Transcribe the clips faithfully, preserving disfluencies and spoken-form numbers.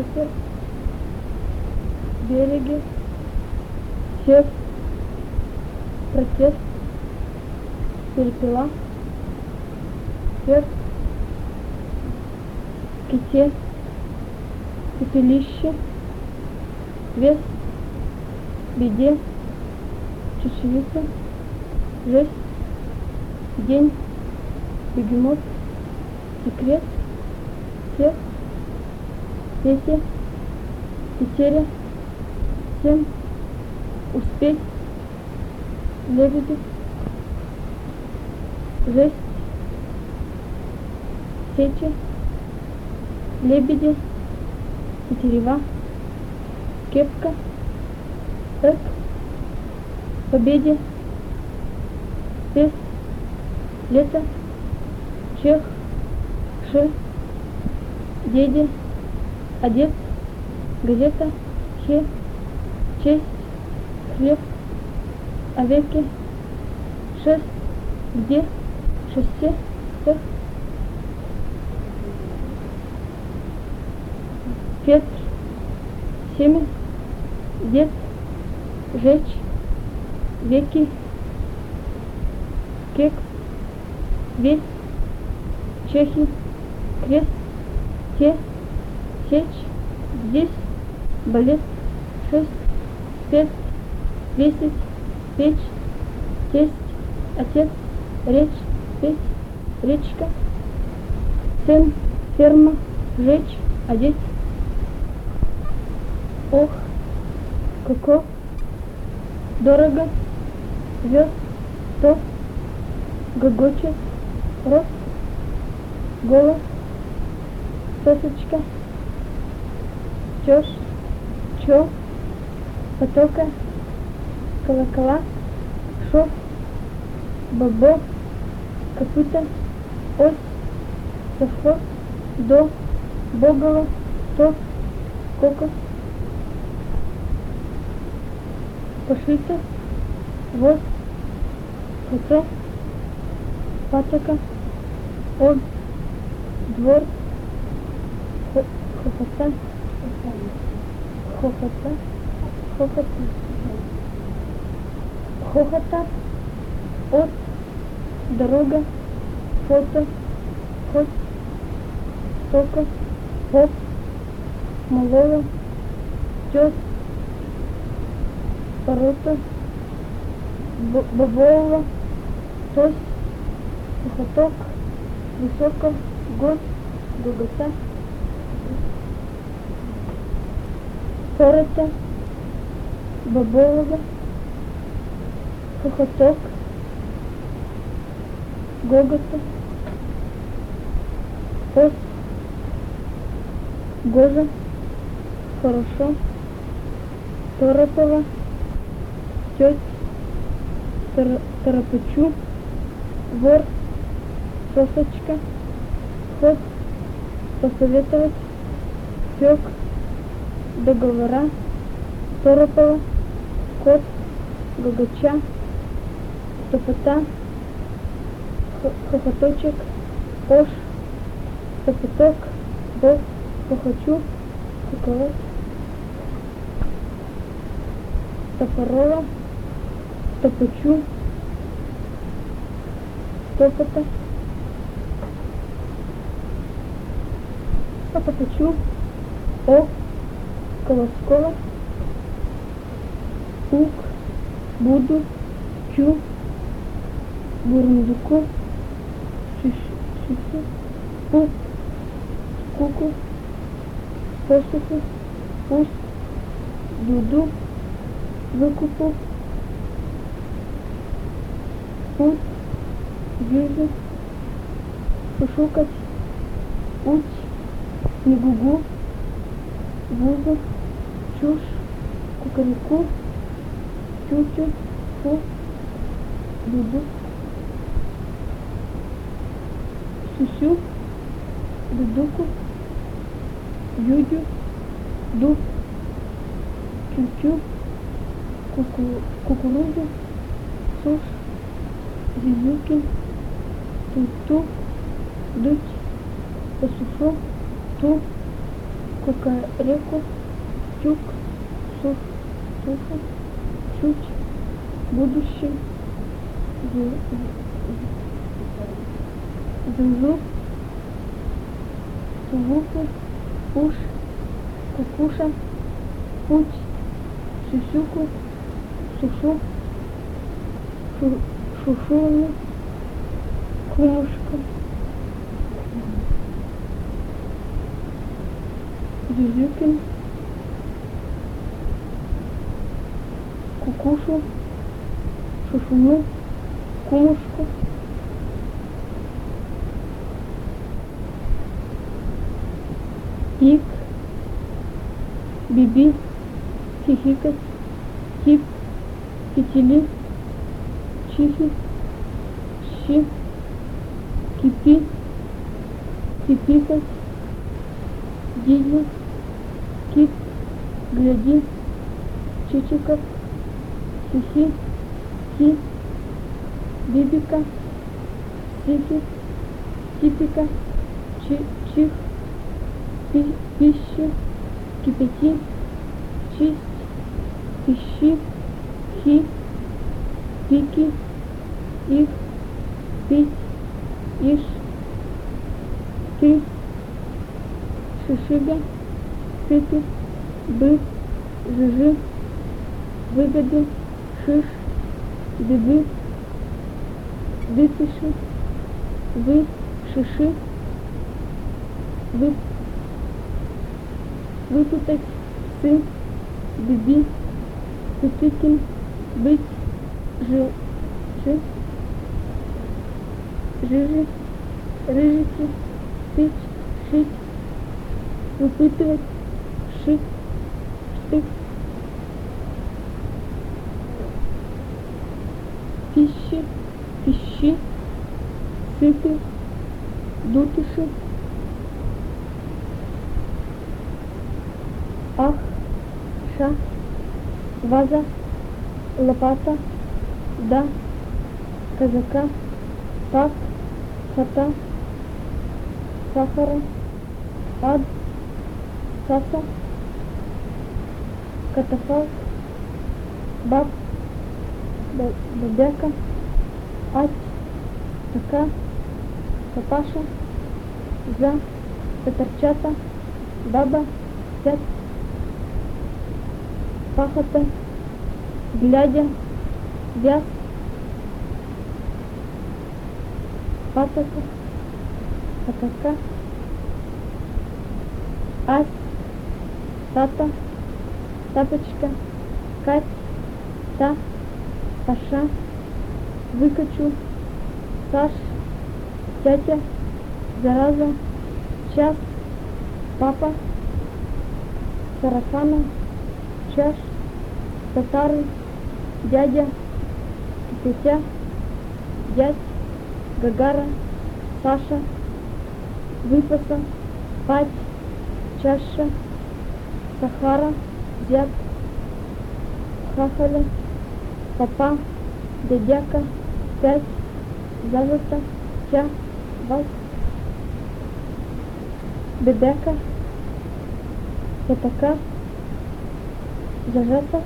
ветер, береги, сев, протест, перепела, сверх, ките, пепелище, вес, беде, чечевица, жесть, день, бегемот, секрет, всех, пете, тетеря, всем, успеть, лебеди, жесть, сечи, лебеди, тетерева, кепка, эк, победе, спец, лето, чех, ше, деде, одет, газета, хе, честь, хлеб, овеки, шест, где, шесте, тех, Петр, семя, дед, жечь, веки, кекс, весь, чехи, крест, те, сечь, здесь, балет, шесть, спец, весить, печь, тесть, отец, речь, петь, речка, сын, ферма, жечь, одеть, ох, коко, дорого, вез, то, гогочет, рост, голос, сосочка, чёж, чё, потока, колокола, шов, бобо, копыта, ось, совхоз, до, боголо, то, кокос, пошито, воз, фото, патока, он, двор, хо- хохота, хохота, хохота, хохота, от, дорога, фото, хоть, тока, поп, молола, тёс, порота, б- бобола, тось, хохоток, высоко, гость, гогота, сорота, боболова, хохоток, гогота, ос, гоза, хорошо, торопова, тёть, тор- торопычу, вор, сосочка, ход, посоветовать, пёк, договора, торопова, кот, гогоча, топота, х- хохоточек, ош, топоток, бог, хохочу, шоколад, топорова, топочу, топота, потопочу, о, колоскова, ук, буду, чу, бурундуку, шишу, пук, куку, посуху, пусть, дуду, выкупу, путь, юзу, пошукать, уть, негугу, вузу, чушь, кукареку, чучу, фу, дуду, сусю, дудуку, юдю, дуб, чучу, куку, кукурузу, сушь, зизюкин, ту-ту, дуть, посушу, ту, кукареку, тюк, суш, сушу, чуть, будущий, зузу, сувуку, уж, кукуша, путь, сюсюку, сушу, шу, шушуну, кумушка, Зюзюкин, кукушу, шушуну, кумушку, ик, биби, хихикать, хип, фитили, чихи, щи, кипи, кипикать, диди, кит, гляди, чичиков, хихи, хи, бибика, сихи, типика, чи, чих, пи, пищи, кипяти, чисть, пищи, хи, пики, их, пить, иш, ты, шишига, сыпи, быт, жижи, выгоды, шиш, беды, выпиши, вы, шиши, вы, выпутать, сын, биби, Кутыкин, быть, жи, жи, жижи, рыжики, тыть, шить, выпытывать, шить, штык, пищи, пищи, сыпи, дутыши, ах, ша, ваза, лопата, да, казака, пак, хата, сахара, ад, саса, катафалк, баб, бабяка, ать, така, папаша, за, петерчата, баба, сят, пахота, глядя, вяз, патока, патака, ась, тата, тапочка, кать, та, паша, выкачу, саш, тятя, зараза, час, папа, сарафана, чаш, татары, дядя, тетя, дядь, гагара, Саша, выпаса, пать, чаша, Сахара, зят, хахаля, папа, дядяка, пять, зажата, ча, вас, бебяка, пятака, зажата,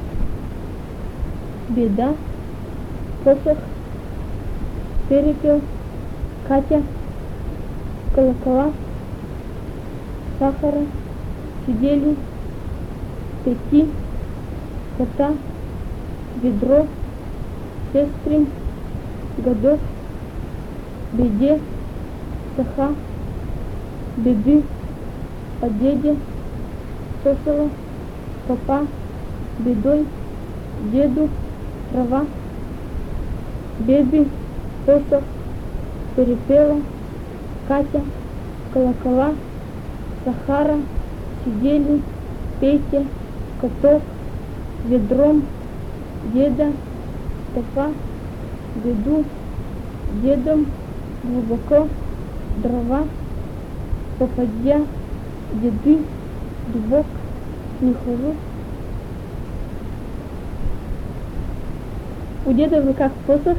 беда, посох, перепел, Катя, колокола, сахара, сидели, пяти, кота, ведро, сестрин, годов, беде, саха, беды, о деде, сосала, папа, бедой, деду, трава, беби, посох, перепела, Катя, колокола, Сахара, сидели, Петя, котов, ведром, деда, стопа, беду, дедом, глубоко, дрова, попадья, деды, дубок, не хожу. У деда в руках посох,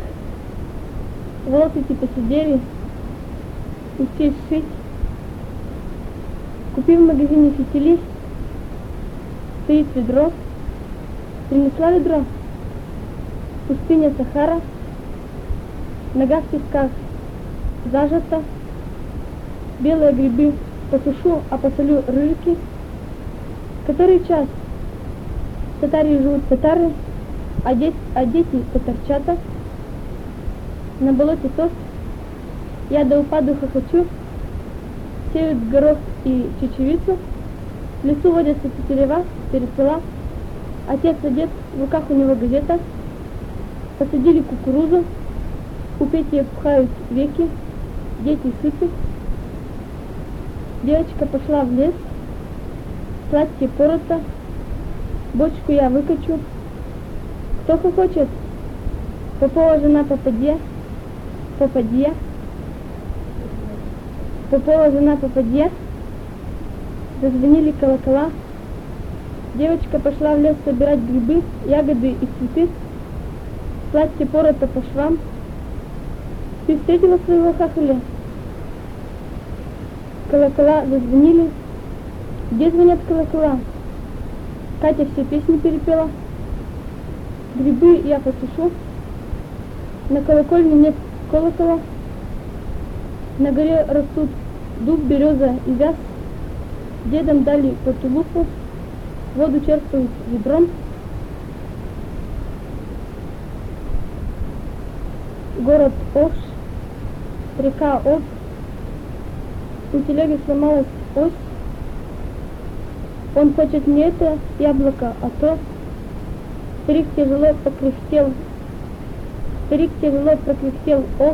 волосы типа сидели, учись шить, Купив в магазине фитили, стоит ведро, принесла ведро, пустыня Сахара, нога в песках зажата, белые грибы посушу, а посолю рыжики. Который час? В Татарии живут татары, а дети, а дети татарчата. На болоте тост, я до упаду хохочу, сеют горох и чечевицу, в лесу водятся тетерева, перепела, отец одет, в руках у него газета, посадили кукурузу, у Пети пхают веки, дети сыты. Девочка пошла в лес, платье порото, бочку я выкачу. Кто хохочет? Попова жена попадья, попадья. Попова жена попадья. Зазвонили колокола. Девочка пошла в лес собирать грибы, ягоды и цветы. Платье порото по швам. Ты встретила своего хахаля? Колокола зазвонили. Где звонят колокола? Катя все песни перепела. Грибы я посушу. На колокольне нет колокола. На горе растут дуб, береза и вяз. Дедам дали по тулупу. Воду черпают ведром. Город Ош, река Об. У телеги сломалась ось. Он хочет не это яблоко, а то. Старик тяжело покряхтел. Старик тяжело прокряхтел, ох.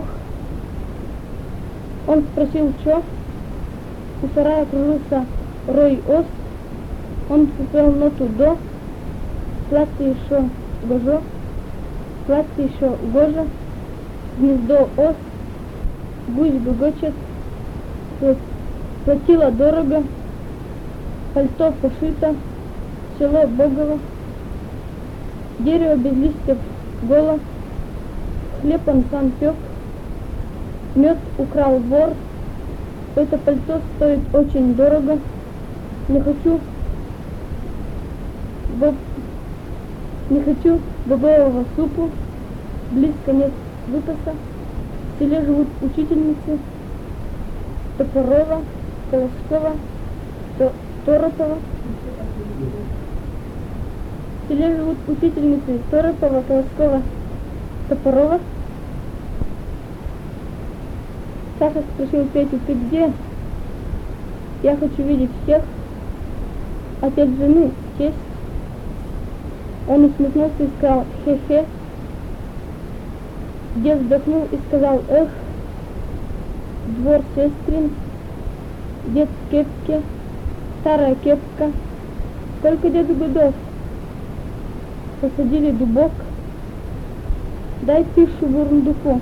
Он спросил, чё? У сарая кружился рой ос. Он спел ноту до. Платье еще гожо. Платье еще гожа. Гнездо ос. Гусь гогочет. Платила дорого. Пальто пошито. Село Богово. Дерево без листьев голо. Хлеб он сам пек. Мед украл вор. Это пальто стоит очень дорого. Не хочу боб... Не хочу бобового супу. Близко нет выпаса. В селе живут учительницы Топорова, Колоскова, То... Торопова. В селе живут учительницы Торопова, Колоскова, Топорова. Саша спросил Петю, ты где? Я хочу видеть всех. Отец жены, честь. Он усмехнулся и сказал, хе-хе. Дед вздохнул и сказал, эх, двор сестрин, дед в кепке, старая кепка. Сколько деду годов? Посадили дубок. Дай пишу бурундуку.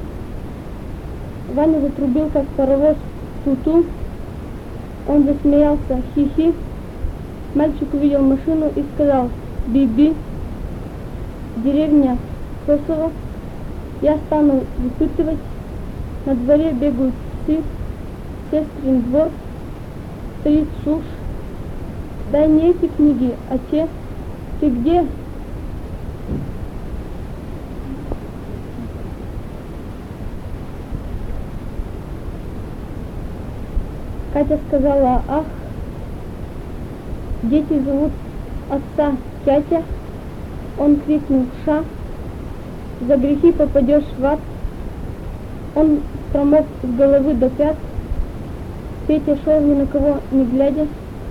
Ваня затрубил, как паровоз, ту-ту. Он засмеялся, хи-хи. Мальчик увидел машину и сказал, би-би. Деревня Косово. Я стану выпытывать. На дворе бегают псы. Сестрин двор. Стоит сушь. Дай не эти книги, а те. Ты где? Катя сказала, ах, дети зовут отца Тятя. Он крикнул, ша, за грехи попадешь в ад. Он промок с головы до пят. Петя шел ни на кого не глядя.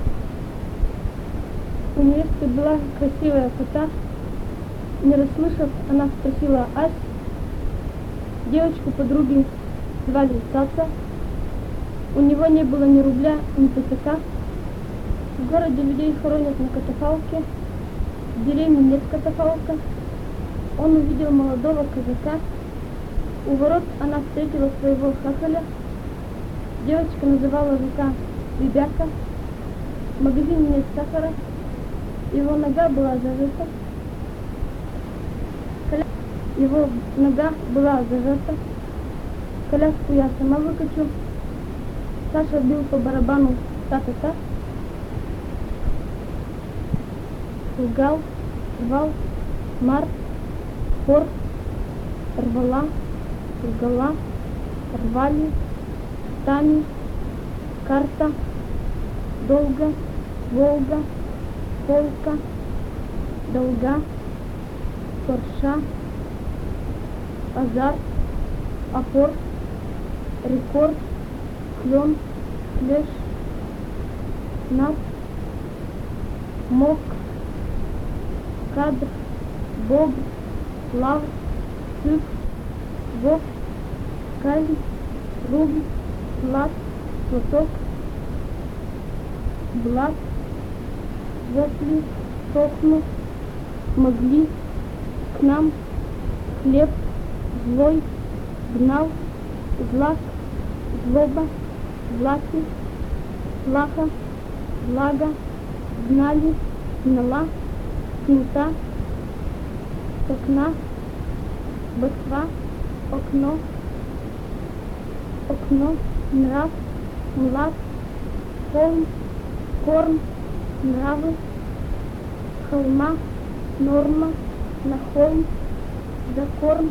У невесты была красивая кота. Не расслышав, она спросила Ась. Девочку подруги звали Цаца. У него не было ни рубля, ни пятака. В городе людей хоронят на катафалке. В деревне нет катафалка. Он увидел молодого казака. У ворот она встретила своего хахаля. Девочка называла жука Ребяка. В магазине нет сахара. Его нога была зажата. Коля... Его нога была зажата. Коляску я сама выкачу. Саша бил по барабану та-та-та. Лгал, рвал, март, пор, рвала, лгала, рвали, тами, карта, долго, Волга, полка, долга, порша, азарт, апорт, рекорд, клен, флеш, над, мок, кадр, боб, лав, цик, вок, калий, рубль, лад, платок, блат, вопли, сохнут, могли, к нам, хлеб, злой, гнал, злак, злоба, злаки, плаха, влага, знали, гнала, кнута, с окна, ботва, окно, окно, нрав, млад, холм, корм, нравы, холма, норма, на холм, за корм,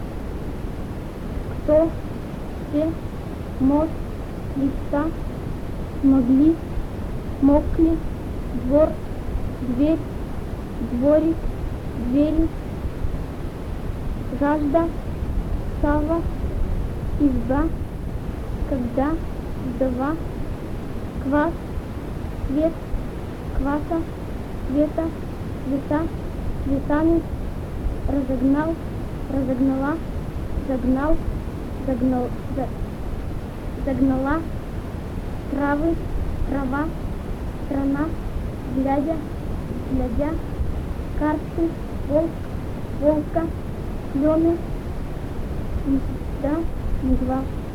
кто, все, мост, листа, могли, мокли, двор, дверь, дворик, двери, жажда, сава, изба, когда, вдова, квас, свет, кваса, света, цвета, цветами, разогнал, разогнала, загнал, загнал, за, загнала, травы, трава, страна, глядя, глядя, карты, волк, волка, клены, мечта, мгла.